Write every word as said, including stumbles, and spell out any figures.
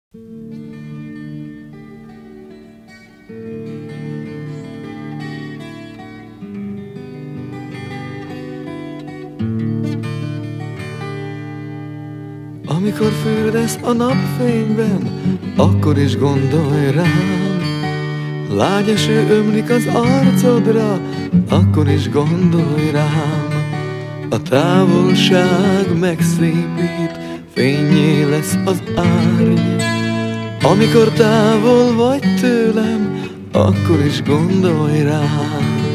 Amikor fürdesz a napfényben, akkor is gondolj rám. Lágy eső ömlik az arcodra, akkor is gondolj rám. A távolság megszépít, fénnyé lesz az árny. Amikor távol vagy tőlem, akkor is gondolj rám.